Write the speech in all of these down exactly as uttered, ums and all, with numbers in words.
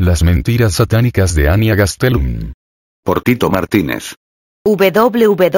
Las mentiras satánicas de Anya Gastelum. Por Tito Martínez. w w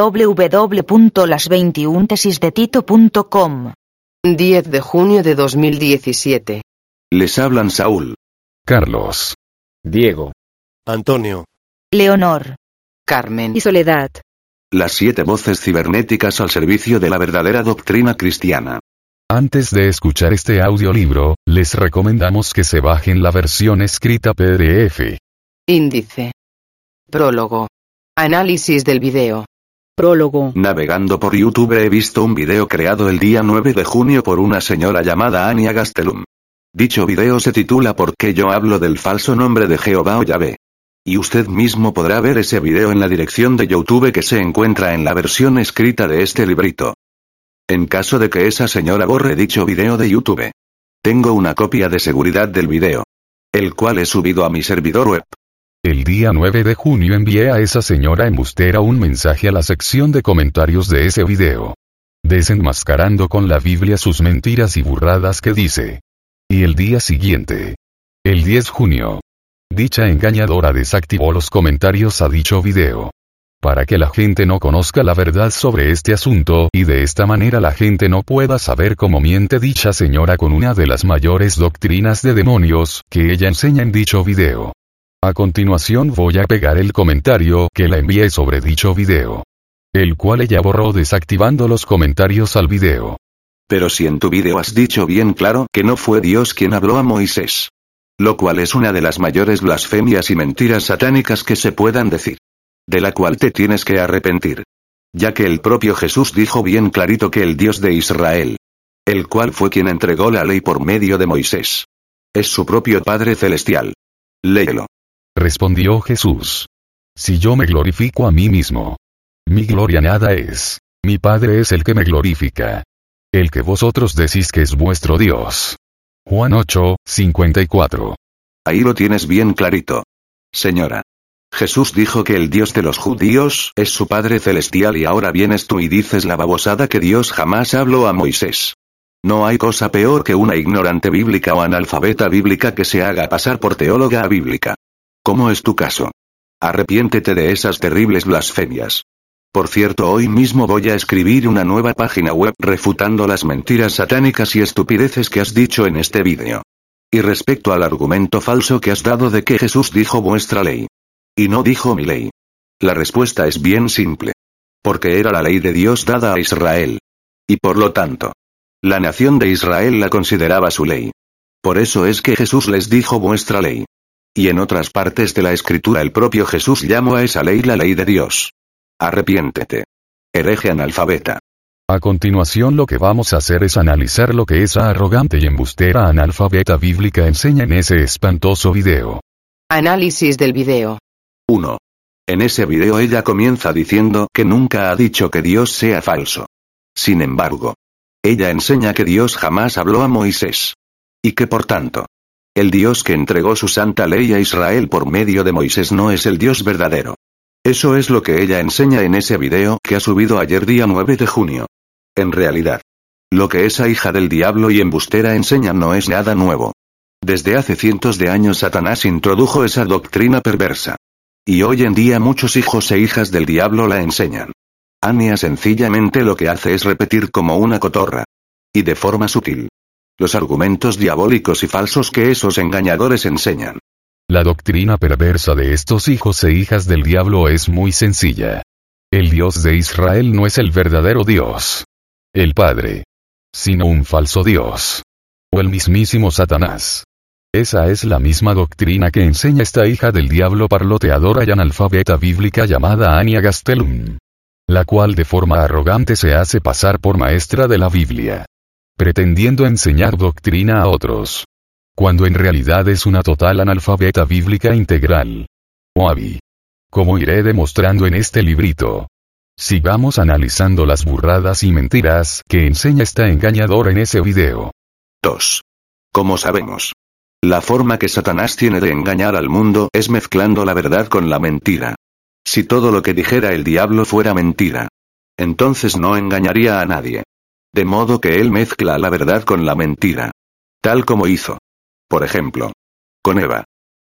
w punto las veintiuna tesis de tito punto com. diez de junio de dos mil diecisiete. Les hablan Saúl, Carlos, Diego, Antonio, Leonor, Carmen y Soledad. las siete voces cibernéticas al servicio de la verdadera doctrina cristiana. Antes de escuchar este audiolibro, les recomendamos que se bajen la versión escrita P D F. Índice. Prólogo. Análisis del video. Prólogo. Navegando por YouTube he visto un video creado el día nueve de junio por una señora llamada Anya Gastelum. Dicho video se titula ¿Por qué yo hablo del falso nombre de Jehová o Yahvé? Y usted mismo podrá ver ese video en la dirección de YouTube que se encuentra en la versión escrita de este librito. En caso de que esa señora borre dicho video de YouTube, tengo una copia de seguridad del video, el cual he subido a mi servidor web. El día nueve de junio envié a esa señora embustera un mensaje a la sección de comentarios de ese video, desenmascarando con la Biblia sus mentiras y burradas que dice. Y el día siguiente, el diez de junio, dicha engañadora desactivó los comentarios a dicho video, para que la gente no conozca la verdad sobre este asunto y de esta manera la gente no pueda saber cómo miente dicha señora con una de las mayores doctrinas de demonios que ella enseña en dicho video. A continuación voy a pegar el comentario que la envié sobre dicho video, el cual ella borró desactivando los comentarios al video. Pero si en tu video has dicho bien claro que no fue Dios quien habló a Moisés, lo cual es una de las mayores blasfemias y mentiras satánicas que se puedan decir, de la cual te tienes que arrepentir, ya que el propio Jesús dijo bien clarito que el Dios de Israel, el cual fue quien entregó la ley por medio de Moisés, es su propio Padre Celestial. Léelo. Respondió Jesús. Si yo me glorifico a mí mismo, mi gloria nada es, mi Padre es el que me glorifica, el que vosotros decís que es vuestro Dios. Juan ocho, cincuenta y cuatro. Ahí lo tienes bien clarito. Señora. Jesús dijo que el Dios de los judíos es su Padre Celestial y ahora vienes tú y dices la babosada que Dios jamás habló a Moisés. No hay cosa peor que una ignorante bíblica o analfabeta bíblica que se haga pasar por teóloga bíblica. ¿Cómo es tu caso? Arrepiéntete de esas terribles blasfemias. Por cierto, hoy mismo voy a escribir una nueva página web refutando las mentiras satánicas y estupideces que has dicho en este vídeo. Y respecto al argumento falso que has dado de que Jesús dijo vuestra ley, y no dijo mi ley. La respuesta es bien simple. Porque era la ley de Dios dada a Israel. Y por lo tanto, la nación de Israel la consideraba su ley. Por eso es que Jesús les dijo vuestra ley. Y en otras partes de la escritura el propio Jesús llamó a esa ley la ley de Dios. Arrepiéntete. Hereje analfabeta. A continuación lo que vamos a hacer es analizar lo que esa arrogante y embustera analfabeta bíblica enseña en ese espantoso video. Análisis del video. uno. En ese video ella comienza diciendo que nunca ha dicho que Dios sea falso. Sin embargo, ella enseña que Dios jamás habló a Moisés. Y que por tanto, el Dios que entregó su santa ley a Israel por medio de Moisés no es el Dios verdadero. Eso es lo que ella enseña en ese video que ha subido ayer día nueve de junio. En realidad, lo que esa hija del diablo y embustera enseña no es nada nuevo. Desde hace cientos de años Satanás introdujo esa doctrina perversa. Y hoy en día muchos hijos e hijas del diablo la enseñan. Anya sencillamente lo que hace es repetir como una cotorra. Y de forma sutil. Los argumentos diabólicos y falsos que esos engañadores enseñan. La doctrina perversa de estos hijos e hijas del diablo es muy sencilla. El Dios de Israel no es el verdadero Dios, el Padre, sino un falso Dios. O el mismísimo Satanás. Esa es la misma doctrina que enseña esta hija del diablo parloteadora y analfabeta bíblica llamada Anya Gastelum, la cual de forma arrogante se hace pasar por maestra de la Biblia, pretendiendo enseñar doctrina a otros, cuando en realidad es una total analfabeta bíblica integral. Oabi. Como iré demostrando en este librito. Sigamos analizando las burradas y mentiras que enseña esta engañadora en ese video. dos. Como sabemos, la forma que Satanás tiene de engañar al mundo es mezclando la verdad con la mentira. Si todo lo que dijera el diablo fuera mentira, entonces no engañaría a nadie. De modo que él mezcla la verdad con la mentira. Tal como hizo, por ejemplo, con Eva.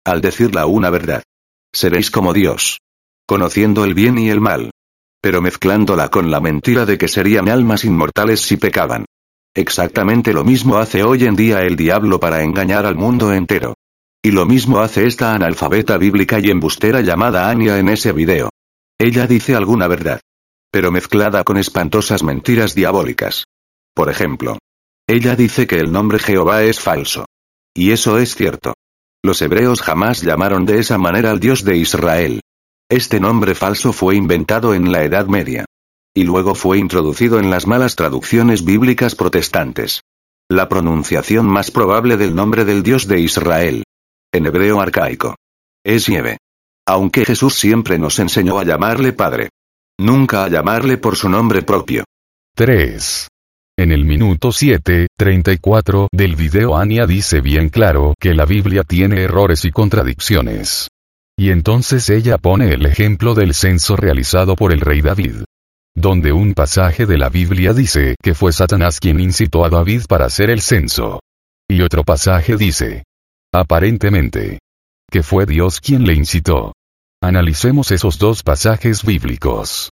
Al decirla una verdad. Seréis como Dios. Conociendo el bien y el mal. Pero mezclándola con la mentira de que serían almas inmortales si pecaban. Exactamente lo mismo hace hoy en día el diablo para engañar al mundo entero. Y lo mismo hace esta analfabeta bíblica y embustera llamada Anya en ese video. Ella dice alguna verdad. Pero mezclada con espantosas mentiras diabólicas. Por ejemplo. Ella dice que el nombre Jehová es falso. Y eso es cierto. Los hebreos jamás llamaron de esa manera al Dios de Israel. Este nombre falso fue inventado en la Edad Media. Y luego fue introducido en las malas traducciones bíblicas protestantes. La pronunciación más probable del nombre del Dios de Israel. En hebreo arcaico. Es Yahvé. Aunque Jesús siempre nos enseñó a llamarle Padre. Nunca a llamarle por su nombre propio. tres. En el minuto siete, treinta y cuatro del video Anya dice bien claro que la Biblia tiene errores y contradicciones. Y entonces ella pone el ejemplo del censo realizado por el rey David. Donde un pasaje de la Biblia dice que fue Satanás quien incitó a David para hacer el censo. Y otro pasaje dice, aparentemente, que fue Dios quien le incitó. Analicemos esos dos pasajes bíblicos.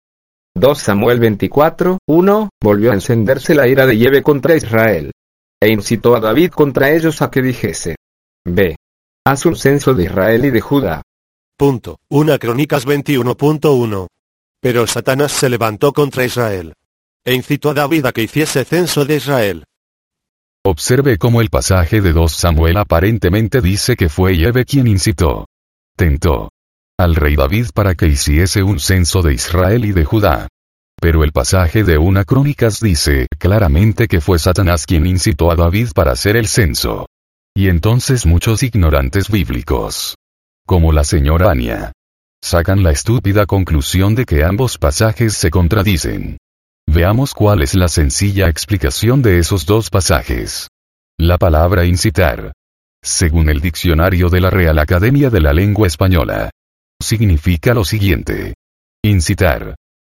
dos Samuel veinticuatro, uno, volvió a encenderse la ira de Yahvé contra Israel. E incitó a David contra ellos a que dijese. B. Haz un censo de Israel y de Judá. Punto. una Crónicas veintiuno punto uno. Pero Satanás se levantó contra Israel. E incitó a David a que hiciese censo de Israel. Observe cómo el pasaje de dos Samuel aparentemente dice que fue Yahvé quien incitó. Tentó. Al rey David para que hiciese un censo de Israel y de Judá. Pero el pasaje de una Crónicas dice claramente que fue Satanás quien incitó a David para hacer el censo. Y entonces muchos ignorantes bíblicos, como la señora Anya, sacan la estúpida conclusión de que ambos pasajes se contradicen. Veamos cuál es la sencilla explicación de esos dos pasajes. La palabra incitar, según el diccionario de la Real Academia de la Lengua Española, significa lo siguiente. Incitar.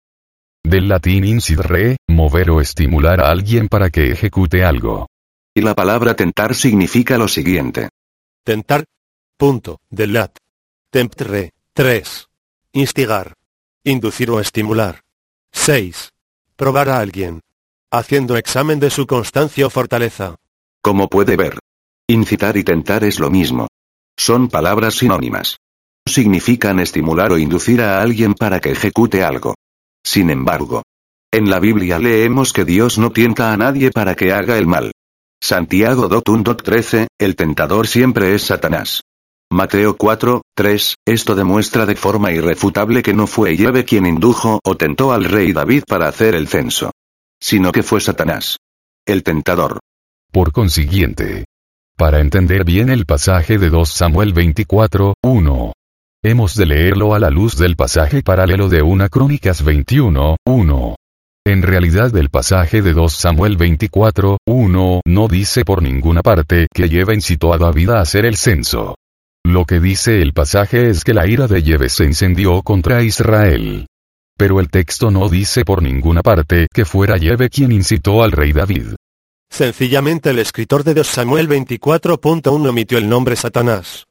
Del latín incidere, mover o estimular a alguien para que ejecute algo. Y la palabra tentar significa lo siguiente. Tentar. Punto. Del lat. Temptre. tres. Instigar. Inducir o estimular. seis. Probar a alguien. Haciendo examen de su constancia o fortaleza. Como puede ver. Incitar y tentar es lo mismo. Son palabras sinónimas. Significan estimular o inducir a alguien para que ejecute algo. Sin embargo, en la Biblia leemos que Dios no tienta a nadie para que haga el mal. Santiago uno trece, el tentador siempre es Satanás. Mateo cuatro, tres, esto demuestra de forma irrefutable que no fue Yahvé quien indujo o tentó al rey David para hacer el censo. Sino que fue Satanás. El tentador. Por consiguiente, para entender bien el pasaje de dos Samuel veinticuatro, uno, hemos de leerlo a la luz del pasaje paralelo de una Crónicas veintiuno, uno. En realidad el pasaje de dos Samuel veinticuatro, uno no dice por ninguna parte que Yahvé incitó a David a hacer el censo. Lo que dice el pasaje es que la ira de Yahvé se encendió contra Israel. Pero el texto no dice por ninguna parte que fuera Yahvé quien incitó al rey David. Sencillamente el escritor de dos Samuel veinticuatro punto uno omitió el nombre Satanás.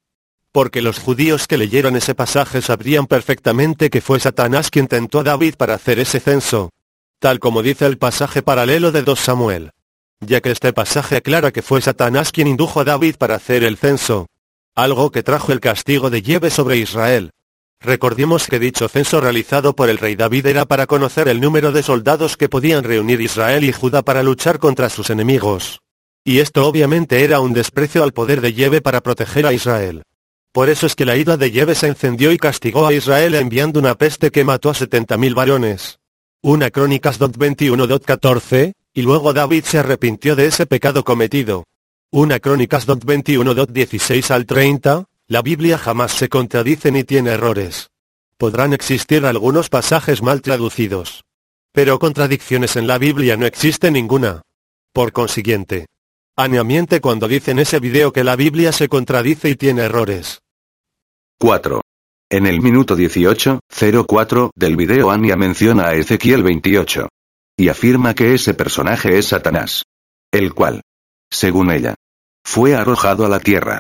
Porque los judíos que leyeron ese pasaje sabrían perfectamente que fue Satanás quien tentó a David para hacer ese censo. Tal como dice el pasaje paralelo de dos Samuel. Ya que este pasaje aclara que fue Satanás quien indujo a David para hacer el censo. Algo que trajo el castigo de Yahvé sobre Israel. Recordemos que dicho censo realizado por el rey David era para conocer el número de soldados que podían reunir Israel y Judá para luchar contra sus enemigos. Y esto obviamente era un desprecio al poder de Yahvé para proteger a Israel. Por eso es que la ira de Yahvé se encendió y castigó a Israel enviando una peste que mató a setenta mil varones. Una Crónicas veintiuno catorce, y luego David se arrepintió de ese pecado cometido. Una Crónicas veintiuno dieciséis al treinta, la Biblia jamás se contradice ni tiene errores. Podrán existir algunos pasajes mal traducidos. Pero contradicciones en la Biblia no existe ninguna. Por consiguiente, Anya miente cuando dice en ese video que la Biblia se contradice y tiene errores. cuatro. En el minuto dieciocho, cero cuatro del video Anya menciona a Ezequiel veintiocho. Y afirma que ese personaje es Satanás. El cual, según ella, fue arrojado a la tierra.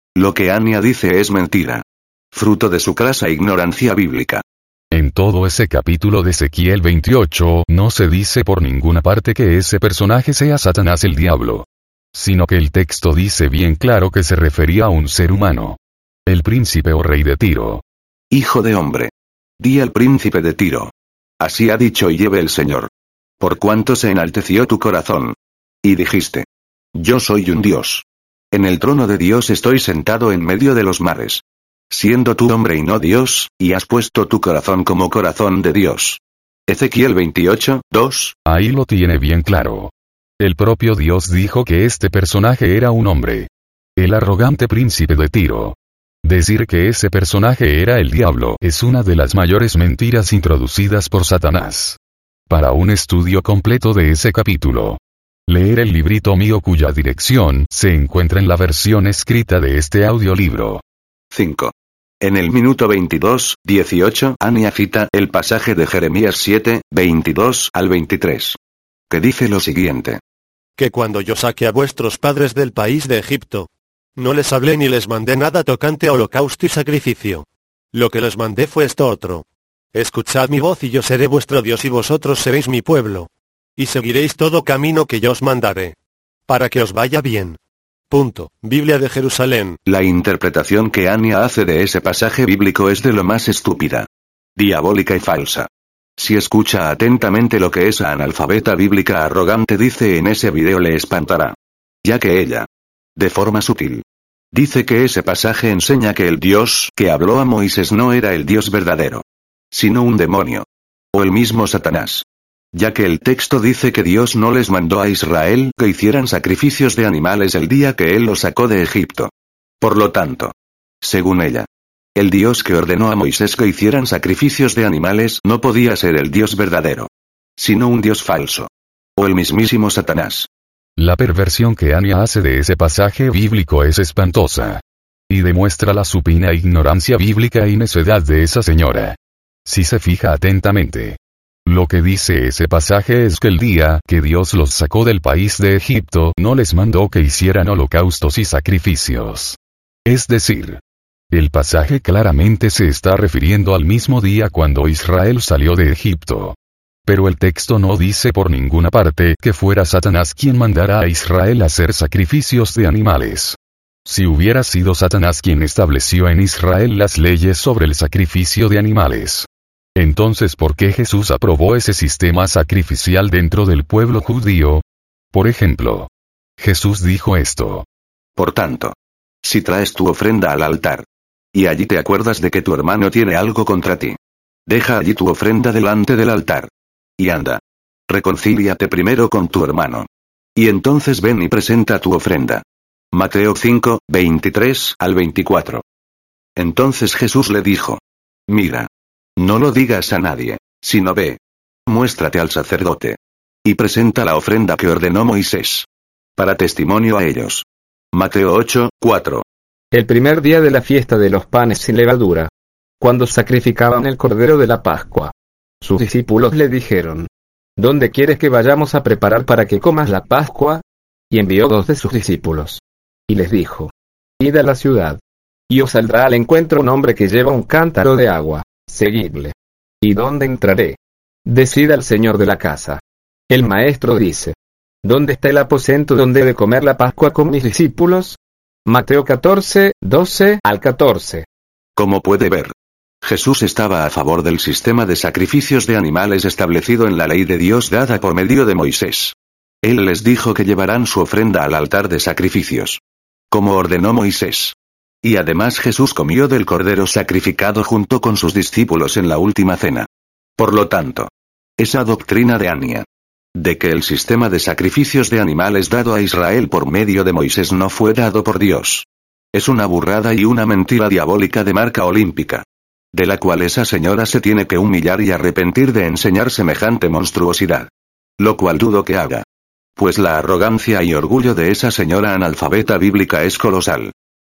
Lo que Ania dice es mentira. Fruto de su crasa ignorancia bíblica. En todo ese capítulo de Ezequiel veintiocho, no se dice por ninguna parte que ese personaje sea Satanás el diablo. Sino que el texto dice bien claro que se refería a un ser humano. El príncipe o rey de Tiro. Hijo de hombre. Di al príncipe de Tiro. Así ha dicho y lleve el Señor. Por cuanto se enalteció tu corazón. Y dijiste. Yo soy un Dios. En el trono de Dios estoy sentado en medio de los mares. Siendo tú hombre y no Dios, y has puesto tu corazón como corazón de Dios. Ezequiel veintiocho, dos. Ahí lo tiene bien claro. El propio Dios dijo que este personaje era un hombre. El arrogante príncipe de Tiro. Decir que ese personaje era el diablo es una de las mayores mentiras introducidas por Satanás. Para un estudio completo de ese capítulo, leer el librito mío cuya dirección se encuentra en la versión escrita de este audiolibro. cinco. En el minuto veintidós, dieciocho, Ania cita el pasaje de Jeremías siete, veintidós al veintitrés. Que dice lo siguiente. Que cuando yo saqué a vuestros padres del país de Egipto, no les hablé ni les mandé nada tocante a holocausto y sacrificio. Lo que les mandé fue esto otro. Escuchad mi voz y yo seré vuestro Dios y vosotros seréis mi pueblo. Y seguiréis todo camino que yo os mandaré. Para que os vaya bien. Punto. Biblia de Jerusalén. La interpretación que Ania hace de ese pasaje bíblico es de lo más estúpida, diabólica y falsa. Si escucha atentamente lo que esa analfabeta bíblica arrogante dice en ese video le espantará. Ya que ella, de forma sutil, dice que ese pasaje enseña que el Dios que habló a Moisés no era el Dios verdadero, sino un demonio. O el mismo Satanás. Ya que el texto dice que Dios no les mandó a Israel que hicieran sacrificios de animales el día que Él los sacó de Egipto. Por lo tanto, según ella, el Dios que ordenó a Moisés que hicieran sacrificios de animales no podía ser el Dios verdadero, sino un Dios falso. O el mismísimo Satanás. La perversión que Ania hace de ese pasaje bíblico es espantosa. Y demuestra la supina ignorancia bíblica y necedad de esa señora. Si se fija atentamente. Lo que dice ese pasaje es que el día que Dios los sacó del país de Egipto no les mandó que hicieran holocaustos y sacrificios. Es decir, el pasaje claramente se está refiriendo al mismo día cuando Israel salió de Egipto. Pero el texto no dice por ninguna parte que fuera Satanás quien mandara a Israel a hacer sacrificios de animales. Si hubiera sido Satanás quien estableció en Israel las leyes sobre el sacrificio de animales, entonces ¿por qué Jesús aprobó ese sistema sacrificial dentro del pueblo judío? Por ejemplo, Jesús dijo esto. Por tanto, si traes tu ofrenda al altar, y allí te acuerdas de que tu hermano tiene algo contra ti, deja allí tu ofrenda delante del altar. Y anda. Reconcíliate primero con tu hermano. Y entonces ven y presenta tu ofrenda. Mateo cinco, veintitrés al veinticuatro. Entonces Jesús le dijo. Mira. No lo digas a nadie, sino ve. Muéstrate al sacerdote. Y presenta la ofrenda que ordenó Moisés. Para testimonio a ellos. Mateo ocho, cuatro. El primer día de la fiesta de los panes sin levadura, cuando sacrificaban el cordero de la Pascua, sus discípulos le dijeron, ¿dónde quieres que vayamos a preparar para que comas la Pascua? Y envió dos de sus discípulos. Y les dijo, id a la ciudad, y os saldrá al encuentro un hombre que lleva un cántaro de agua. Seguidle. ¿Y dónde entraré? Decida el señor de la casa. El maestro dice. ¿Dónde está el aposento donde he de comer la Pascua con mis discípulos? Mateo catorce, doce al catorce. Como puede ver, Jesús estaba a favor del sistema de sacrificios de animales establecido en la ley de Dios dada por medio de Moisés. Él les dijo que llevarán su ofrenda al altar de sacrificios, como ordenó Moisés. Y además Jesús comió del cordero sacrificado junto con sus discípulos en la última cena. Por lo tanto, esa doctrina de Ania, de que el sistema de sacrificios de animales dado a Israel por medio de Moisés no fue dado por Dios, es una burrada y una mentira diabólica de marca olímpica, de la cual esa señora se tiene que humillar y arrepentir de enseñar semejante monstruosidad. Lo cual dudo que haga. Pues la arrogancia y orgullo de esa señora analfabeta bíblica es colosal.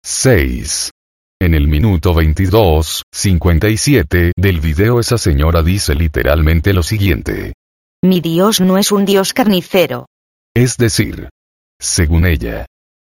seis. En el minuto veintidós, cincuenta y siete del video esa señora dice literalmente lo siguiente. Mi Dios no es un Dios carnicero. Es decir, según ella,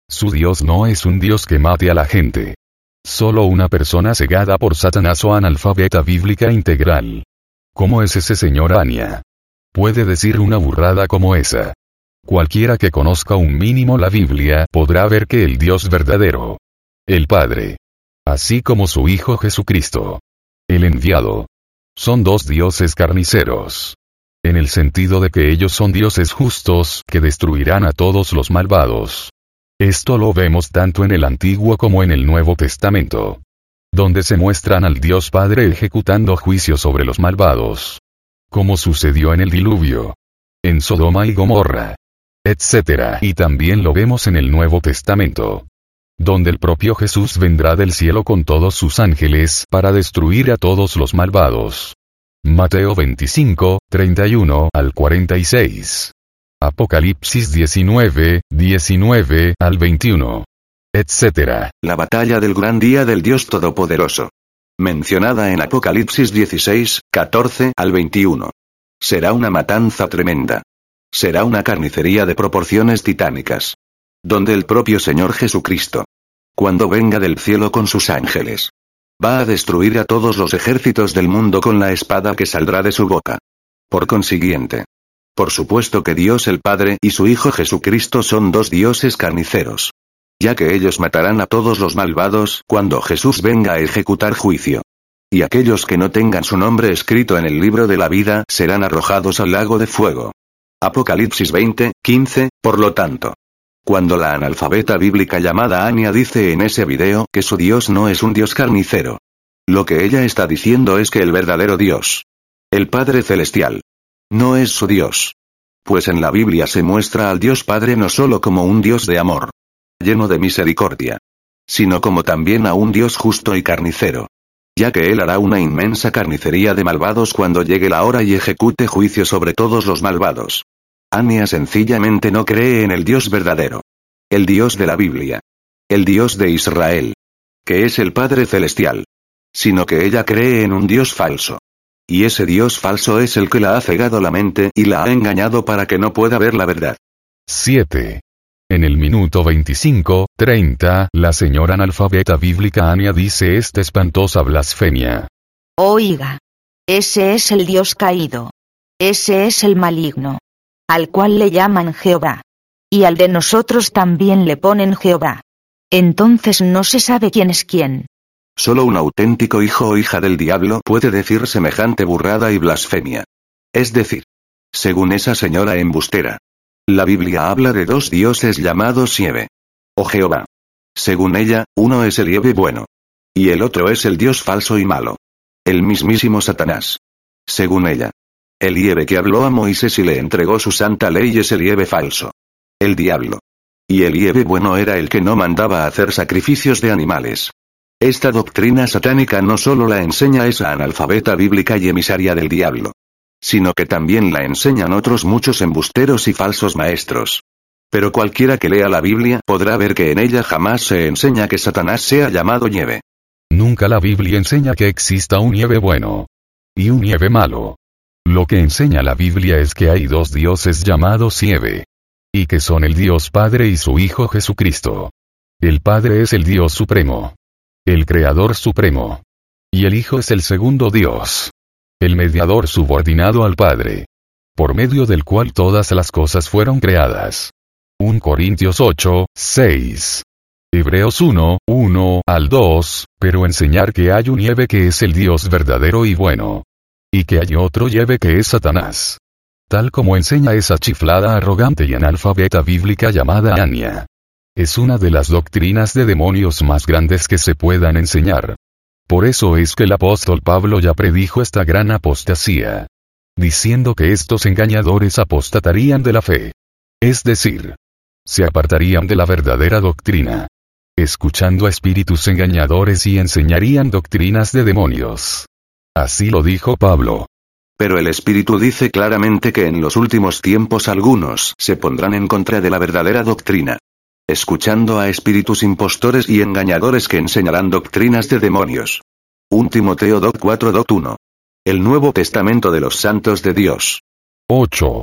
Su Dios no es un Dios que mate a la gente. Solo una persona cegada por Satanás o analfabeta bíblica integral. ¿Cómo es ese señor Ania? Puede decir una burrada como esa. Cualquiera que conozca un mínimo la Biblia podrá ver que el Dios verdadero, el Padre, así como su Hijo Jesucristo, el enviado, son dos dioses carniceros. En el sentido de que ellos son dioses justos que destruirán a todos los malvados. Esto lo vemos tanto en el Antiguo como en el Nuevo Testamento, donde se muestran al Dios Padre ejecutando juicio sobre los malvados, como sucedió en el diluvio, en Sodoma y Gomorra, etcétera. Y también lo vemos en el Nuevo Testamento, donde el propio Jesús vendrá del cielo con todos sus ángeles para destruir a todos los malvados. Mateo veinticinco, treinta y uno al cuarenta y seis. Apocalipsis diecinueve, diecinueve al veintiuno. etcétera. La batalla del gran día del Dios Todopoderoso. Mencionada en Apocalipsis dieciséis, catorce al veintiuno. Será una matanza tremenda. Será una carnicería de proporciones titánicas. Donde el propio Señor Jesucristo, cuando venga del cielo con sus ángeles, va a destruir a todos los ejércitos del mundo con la espada que saldrá de su boca. Por consiguiente, por supuesto que Dios el Padre y su Hijo Jesucristo son dos dioses carniceros. Ya que ellos matarán a todos los malvados cuando Jesús venga a ejecutar juicio. Y aquellos que no tengan su nombre escrito en el libro de la vida serán arrojados al lago de fuego. Apocalipsis veinte, quince, por lo tanto. Cuando la analfabeta bíblica llamada Ania dice en ese video que su Dios no es un Dios carnicero, lo que ella está diciendo es que el verdadero Dios, el Padre Celestial, no es su Dios. Pues en la Biblia se muestra al Dios Padre no solo como un Dios de amor, lleno de misericordia, sino como también a un Dios justo y carnicero. Ya que Él hará una inmensa carnicería de malvados cuando llegue la hora y ejecute juicio sobre todos los malvados. Ania sencillamente no cree en el Dios verdadero, el Dios de la Biblia, el Dios de Israel, que es el Padre Celestial, sino que ella cree en un Dios falso. Y ese Dios falso es el que la ha cegado la mente y la ha engañado para que no pueda ver la verdad. siete. En el minuto veinticinco, treinta, la señora analfabeta bíblica Ania dice esta espantosa blasfemia. Oiga. Ese es el Dios caído. Ese es el maligno. Al cual le llaman Jehová. Y al de nosotros también le ponen Jehová. Entonces no se sabe quién es quién. Solo un auténtico hijo o hija del diablo puede decir semejante burrada y blasfemia. Es decir, según esa señora embustera, la Biblia habla de dos dioses llamados Yahvé, o Jehová. Según ella, uno es el Yahvé bueno. Y el otro es el Dios falso y malo. El mismísimo Satanás. Según ella, el Yahvé que habló a Moisés y le entregó su santa ley es el Yahvé falso, el diablo. Y el Yahvé bueno era el que no mandaba hacer sacrificios de animales. Esta doctrina satánica no solo la enseña esa analfabeta bíblica y emisaria del diablo, sino que también la enseñan otros muchos embusteros y falsos maestros. Pero cualquiera que lea la Biblia podrá ver que en ella jamás se enseña que Satanás sea llamado Yahvé. Nunca la Biblia enseña que exista un Yahvé bueno y un Yahvé malo. Lo que enseña la Biblia es que hay dos dioses llamados Yahvé, y que son el Dios Padre y su Hijo Jesucristo. El Padre es el Dios supremo, el Creador supremo, y el Hijo es el segundo Dios, el mediador subordinado al Padre, por medio del cual todas las cosas fueron creadas. Primera Corintios ocho, seis. Hebreos uno, uno al dos, pero enseñar que hay un Yahvé que es el Dios verdadero y bueno, y que hay otro Yahvé que es Satanás, tal como enseña esa chiflada arrogante y analfabeta bíblica llamada Ania. Es una de las doctrinas de demonios más grandes que se puedan enseñar. Por eso es que el apóstol Pablo ya predijo esta gran apostasía, diciendo que estos engañadores apostatarían de la fe. Es decir, se apartarían de la verdadera doctrina, escuchando a espíritus engañadores y enseñarían doctrinas de demonios. Así lo dijo Pablo. Pero el Espíritu dice claramente que en los últimos tiempos algunos se pondrán en contra de la verdadera doctrina, escuchando a espíritus impostores y engañadores que enseñarán doctrinas de demonios. Primera Timoteo dos cuatro uno. El Nuevo Testamento de los Santos de Dios. ocho.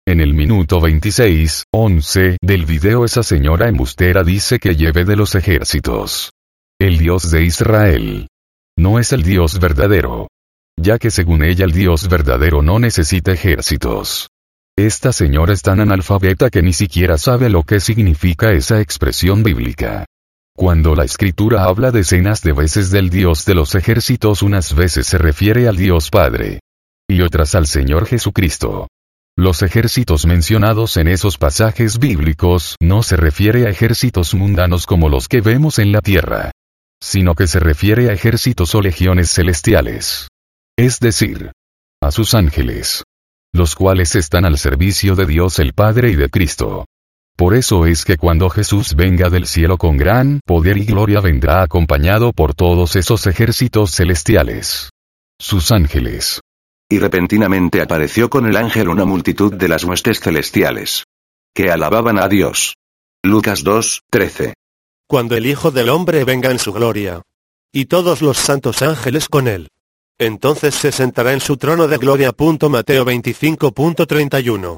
En el minuto veintiséis, once del video esa señora embustera dice que lleve de los ejércitos. El Dios de Israel no es el Dios verdadero, ya que según ella el Dios verdadero no necesita ejércitos. Esta señora es tan analfabeta que ni siquiera sabe lo que significa esa expresión bíblica. Cuando la escritura habla decenas de veces del Dios de los ejércitos, unas veces se refiere al Dios Padre y otras al Señor Jesucristo. Los ejércitos mencionados en esos pasajes bíblicos no se refiere a ejércitos mundanos como los que vemos en la tierra, sino que se refiere a ejércitos o legiones celestiales. Es decir, a sus ángeles, los cuales están al servicio de Dios el Padre y de Cristo. Por eso es que cuando Jesús venga del cielo con gran poder y gloria vendrá acompañado por todos esos ejércitos celestiales, sus ángeles. Y repentinamente apareció con el ángel una multitud de las huestes celestiales, que alababan a Dios. Lucas dos, trece. Cuando el Hijo del Hombre venga en su gloria, y todos los santos ángeles con él, entonces se sentará en su trono de gloria. Mateo veinticinco, treinta y uno.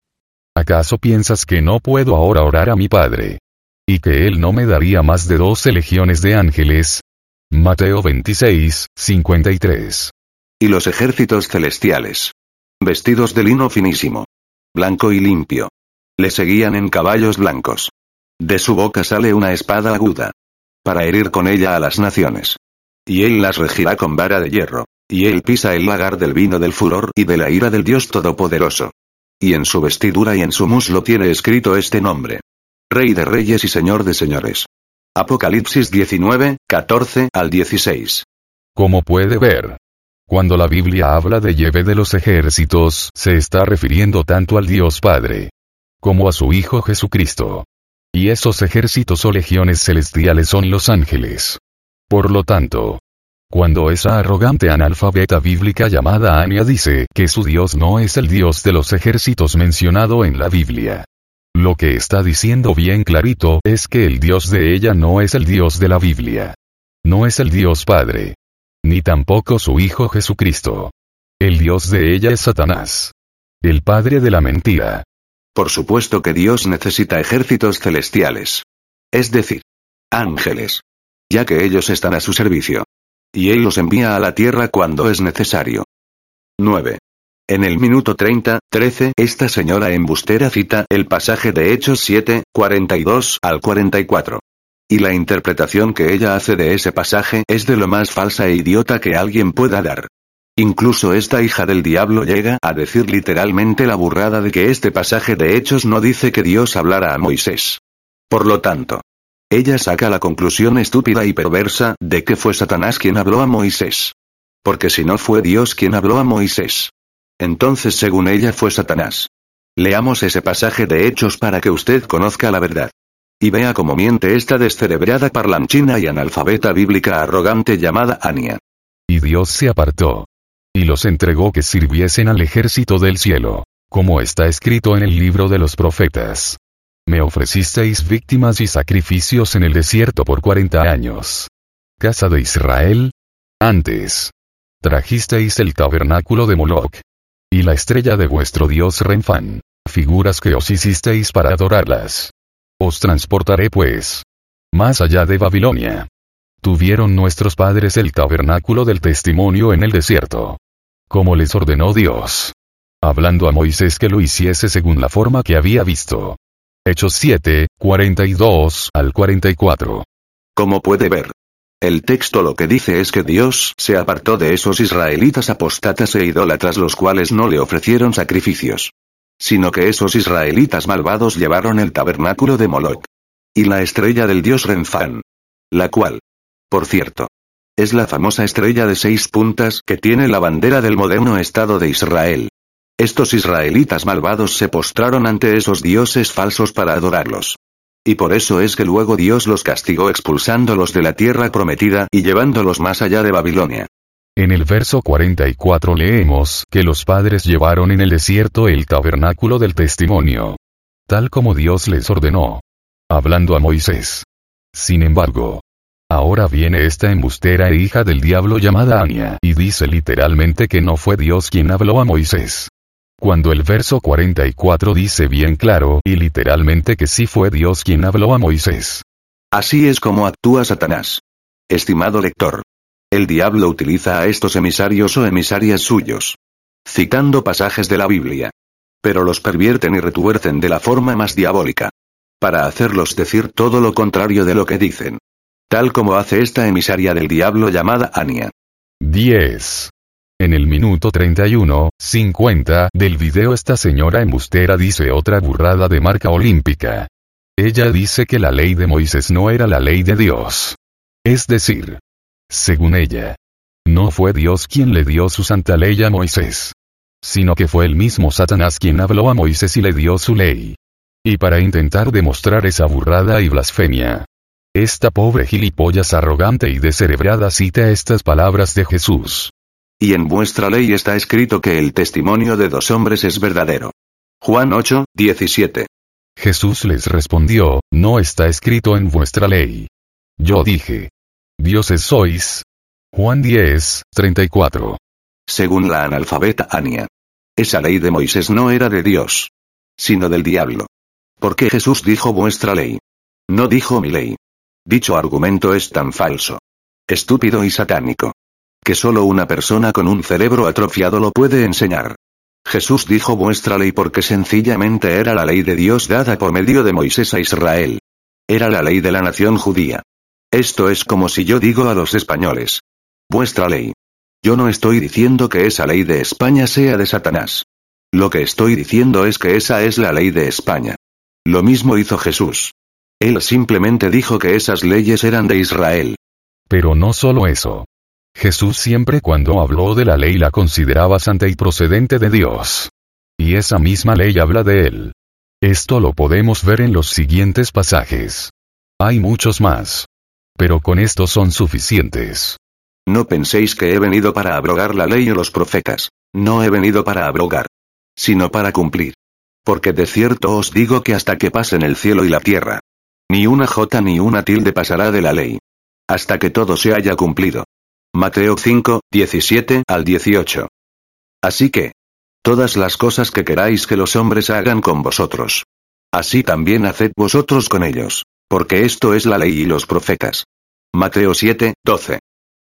¿Acaso piensas que no puedo ahora orar a mi Padre, y que Él no me daría más de doce legiones de ángeles? Mateo veintiséis, cincuenta y tres. Y los ejércitos celestiales, vestidos de lino finísimo, blanco y limpio, le seguían en caballos blancos. De su boca sale una espada aguda, para herir con ella a las naciones. Y él las regirá con vara de hierro, y él pisa el lagar del vino del furor y de la ira del Dios Todopoderoso. Y en su vestidura y en su muslo tiene escrito este nombre: Rey de Reyes y Señor de Señores. Apocalipsis diecinueve, catorce al dieciséis. Como puede ver, cuando la Biblia habla de lleve de los ejércitos, se está refiriendo tanto al Dios Padre, como a su Hijo Jesucristo. Y esos ejércitos o legiones celestiales son los ángeles. Por lo tanto, cuando esa arrogante analfabeta bíblica llamada Ania dice que su Dios no es el Dios de los ejércitos mencionado en la Biblia, lo que está diciendo bien clarito es que el Dios de ella no es el Dios de la Biblia. No es el Dios Padre, ni tampoco su Hijo Jesucristo. El Dios de ella es Satanás, el padre de la mentira. Por supuesto que Dios necesita ejércitos celestiales, es decir, ángeles, ya que ellos están a su servicio. Y Él los envía a la tierra cuando es necesario. nueve. En el minuto treinta, trece, esta señora embustera cita el pasaje de Hechos siete, cuarenta y dos al cuarenta y cuatro. Y la interpretación que ella hace de ese pasaje es de lo más falsa e idiota que alguien pueda dar. Incluso esta hija del diablo llega a decir literalmente la burrada de que este pasaje de Hechos no dice que Dios hablara a Moisés. Por lo tanto, ella saca la conclusión estúpida y perversa de que fue Satanás quien habló a Moisés. Porque si no fue Dios quien habló a Moisés, entonces según ella fue Satanás. Leamos ese pasaje de Hechos para que usted conozca la verdad. Y vea cómo miente esta descerebrada parlanchina y analfabeta bíblica arrogante llamada Ania. Y Dios se apartó, y los entregó que sirviesen al ejército del cielo, como está escrito en el libro de los profetas. Me ofrecisteis víctimas y sacrificios en el desierto por cuarenta años. Casa de Israel. Antes, trajisteis el tabernáculo de Moloc, y la estrella de vuestro dios Renfán, figuras que os hicisteis para adorarlas. Os transportaré pues más allá de Babilonia. Tuvieron nuestros padres el tabernáculo del testimonio en el desierto, como les ordenó Dios, hablando a Moisés que lo hiciese según la forma que había visto. Hechos siete, cuarenta y dos al cuarenta y cuatro. Como puede ver, el texto lo que dice es que Dios se apartó de esos israelitas apóstatas e idólatras los cuales no le ofrecieron sacrificios, sino que esos israelitas malvados llevaron el tabernáculo de Moloc y la estrella del dios Renfán, la cual, por cierto, es la famosa estrella de seis puntas que tiene la bandera del moderno Estado de Israel. Estos israelitas malvados se postraron ante esos dioses falsos para adorarlos. Y por eso es que luego Dios los castigó expulsándolos de la tierra prometida y llevándolos más allá de Babilonia. En el verso cuarenta y cuatro leemos que los padres llevaron en el desierto el tabernáculo del testimonio, tal como Dios les ordenó, hablando a Moisés. Sin embargo, ahora viene esta embustera e hija del diablo llamada Ania y dice literalmente que no fue Dios quien habló a Moisés. Cuando el verso cuarenta y cuatro dice bien claro y literalmente que sí fue Dios quien habló a Moisés. Así es como actúa Satanás. Estimado lector. El diablo utiliza a estos emisarios o emisarias suyos, citando pasajes de la Biblia. Pero los pervierten y retuercen de la forma más diabólica, para hacerlos decir todo lo contrario de lo que dicen. Tal como hace esta emisaria del diablo llamada Ania. diez. En el minuto treinta y uno cincuenta del video esta señora embustera dice otra burrada de marca olímpica. Ella dice que la ley de Moisés no era la ley de Dios. Es decir, según ella, no fue Dios quien le dio su santa ley a Moisés, sino que fue el mismo Satanás quien habló a Moisés y le dio su ley. Y para intentar demostrar esa burrada y blasfemia, esta pobre gilipollas arrogante y descerebrada cita estas palabras de Jesús. Y en vuestra ley está escrito que el testimonio de dos hombres es verdadero. Juan ocho, diecisiete. Jesús les respondió, no está escrito en vuestra ley. Yo dije, dioses sois. Juan diez, treinta y cuatro. Según la analfabeta Ania, esa ley de Moisés no era de Dios, sino del diablo. Porque Jesús dijo vuestra ley. No dijo mi ley. Dicho argumento es tan falso, estúpido y satánico, que solo una persona con un cerebro atrofiado lo puede enseñar. Jesús dijo vuestra ley porque sencillamente era la ley de Dios dada por medio de Moisés a Israel. Era la ley de la nación judía. Esto es como si yo digo a los españoles, vuestra ley. Yo no estoy diciendo que esa ley de España sea de Satanás. Lo que estoy diciendo es que esa es la ley de España. Lo mismo hizo Jesús. Él simplemente dijo que esas leyes eran de Israel. Pero no solo eso. Jesús siempre cuando habló de la ley la consideraba santa y procedente de Dios. Y esa misma ley habla de él. Esto lo podemos ver en los siguientes pasajes. Hay muchos más. Pero con estos son suficientes. No penséis que he venido para abrogar la ley o los profetas. No he venido para abrogar, sino para cumplir. Porque de cierto os digo que hasta que pasen el cielo y la tierra, ni una jota ni una tilde pasará de la ley, hasta que todo se haya cumplido. Mateo cinco, diecisiete al dieciocho. Así que, todas las cosas que queráis que los hombres hagan con vosotros, así también haced vosotros con ellos, porque esto es la ley y los profetas. Mateo siete, doce.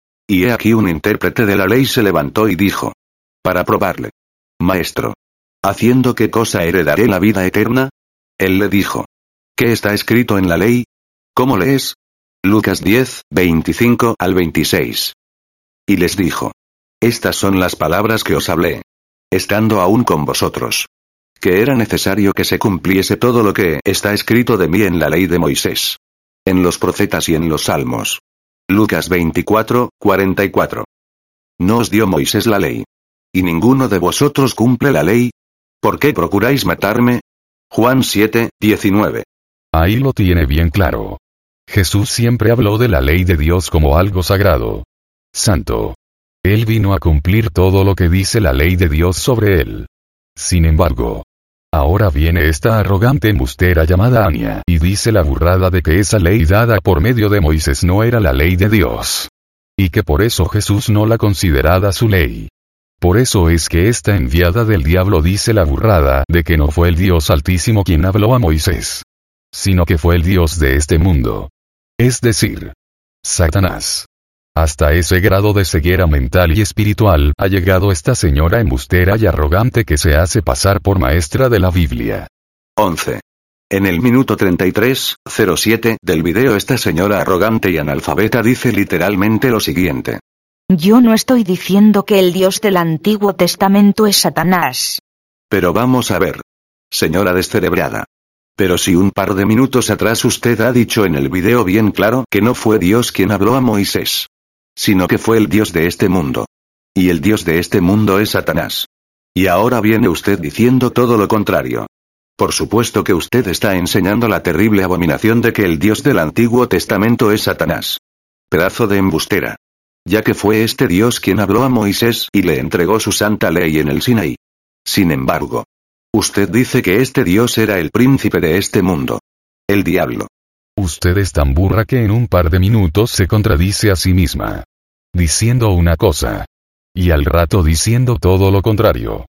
Y he aquí un intérprete de la ley se levantó y dijo, para probarle, Maestro, ¿haciendo qué cosa heredaré la vida eterna? Él le dijo, ¿qué está escrito en la ley? ¿Cómo lees? Lucas diez, veinticinco al veintiséis. Y les dijo, estas son las palabras que os hablé, estando aún con vosotros, que era necesario que se cumpliese todo lo que está escrito de mí en la ley de Moisés, en los profetas y en los salmos. Lucas veinticuatro, cuarenta y cuatro. ¿No os dio Moisés la ley? ¿Y ninguno de vosotros cumple la ley? ¿Por qué procuráis matarme? Juan siete, diecinueve. Ahí lo tiene bien claro. Jesús siempre habló de la ley de Dios como algo sagrado, santo. Él vino a cumplir todo lo que dice la ley de Dios sobre él. Sin embargo, ahora viene esta arrogante embustera llamada Ania y dice la burrada de que esa ley dada por medio de Moisés no era la ley de Dios. Y que por eso Jesús no la consideraba su ley. Por eso es que esta enviada del diablo dice la burrada de que no fue el Dios Altísimo quien habló a Moisés, sino que fue el Dios de este mundo. Es decir, Satanás. Hasta ese grado de ceguera mental y espiritual ha llegado esta señora embustera y arrogante que se hace pasar por maestra de la Biblia. once. En el minuto treinta y tres, cero siete del video esta señora arrogante y analfabeta dice literalmente lo siguiente. Yo no estoy diciendo que el Dios del Antiguo Testamento es Satanás. Pero vamos a ver. Señora descerebrada. Pero si un par de minutos atrás usted ha dicho en el video bien claro que no fue Dios quien habló a Moisés, sino que fue el Dios de este mundo. Y el Dios de este mundo es Satanás. Y ahora viene usted diciendo todo lo contrario. Por supuesto que usted está enseñando la terrible abominación de que el Dios del Antiguo Testamento es Satanás. Pedazo de embustera. Ya que fue este Dios quien habló a Moisés y le entregó su santa ley en el Sinaí. Sin embargo, usted dice que este Dios era el príncipe de este mundo. El diablo. Usted es tan burra que en un par de minutos se contradice a sí misma, diciendo una cosa, y al rato diciendo todo lo contrario.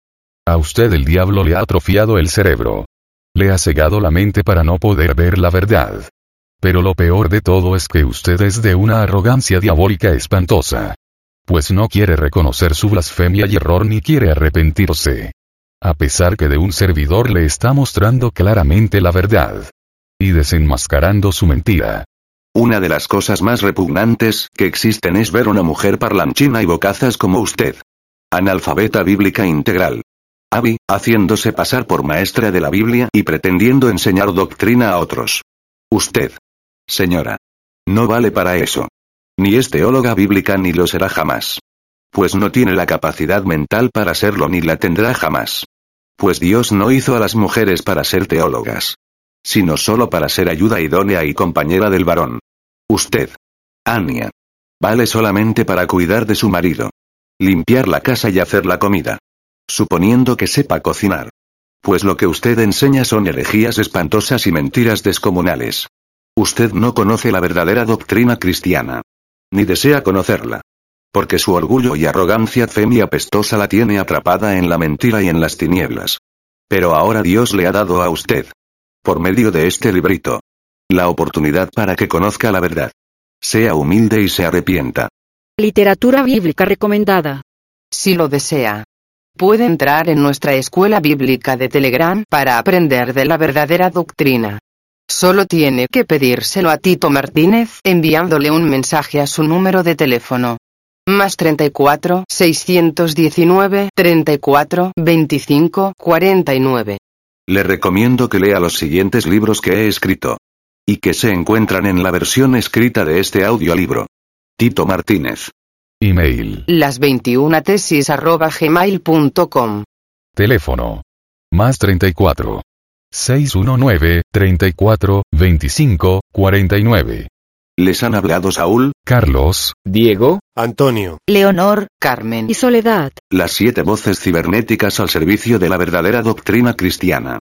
A usted el diablo le ha atrofiado el cerebro. Le ha cegado la mente para no poder ver la verdad. Pero lo peor de todo es que usted es de una arrogancia diabólica espantosa. Pues no quiere reconocer su blasfemia y error ni quiere arrepentirse. A pesar que de un servidor le está mostrando claramente la verdad. Y desenmascarando su mentira. Una de las cosas más repugnantes que existen es ver una mujer parlanchina y bocazas como usted. Analfabeta bíblica integral. Abby, haciéndose pasar por maestra de la Biblia y pretendiendo enseñar doctrina a otros. Usted. Señora. No vale para eso. Ni es teóloga bíblica ni lo será jamás. Pues no tiene la capacidad mental para serlo ni la tendrá jamás. Pues Dios no hizo a las mujeres para ser teólogas. Sino solo para ser ayuda idónea y compañera del varón. Usted. Anya. Vale solamente para cuidar de su marido. Limpiar la casa y hacer la comida. Suponiendo que sepa cocinar. Pues lo que usted enseña son herejías espantosas y mentiras descomunales. Usted no conoce la verdadera doctrina cristiana. Ni desea conocerla. Porque su orgullo y arrogancia femi apestosa la tiene atrapada en la mentira y en las tinieblas. Pero ahora Dios le ha dado a usted, por medio de este librito, la oportunidad para que conozca la verdad. Sea humilde y se arrepienta. Literatura bíblica recomendada. Si lo desea, puede entrar en nuestra escuela bíblica de Telegram para aprender de la verdadera doctrina. Solo tiene que pedírselo a Tito Martínez enviándole un mensaje a su número de teléfono. Más treinta y cuatro, seiscientos diecinueve, treinta y cuatro, veinticinco, cuarenta y nueve. Le recomiendo que lea los siguientes libros que he escrito. Y que se encuentran en la versión escrita de este audiolibro. Tito Martínez. Email. las veintiuna tesis arroba gmail punto com. Teléfono. Más treinta y cuatro. seiscientos diecinueve, treinta y cuatro, veinticinco, cuarenta y nueve. Les han hablado Saúl, Carlos, Diego, Antonio, Leonor, Carmen y Soledad. las siete voces cibernéticas al servicio de la verdadera doctrina cristiana.